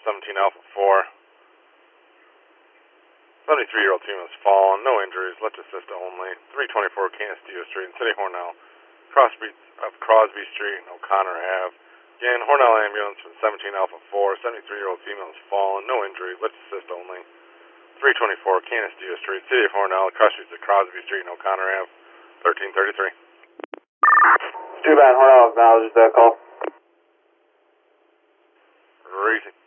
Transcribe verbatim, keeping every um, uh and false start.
seventeen Alpha four. seventy-three-year-old female has fallen, no injuries, lift assist only. three twenty-four Canasteo Street in City Hornell. Crossbeat of Crosby Street and O'Connor Ave. Again, Hornell ambulance from seventeen Alpha four. seventy-three-year-old female has fallen, no injury, lift assist only. three twenty-four Canasteo Street, City of Hornell. Crossbeat of Crosby Street and O'Connor Ave. thirteen thirty-three. Too bad, Hornell acknowledges that call. Racing.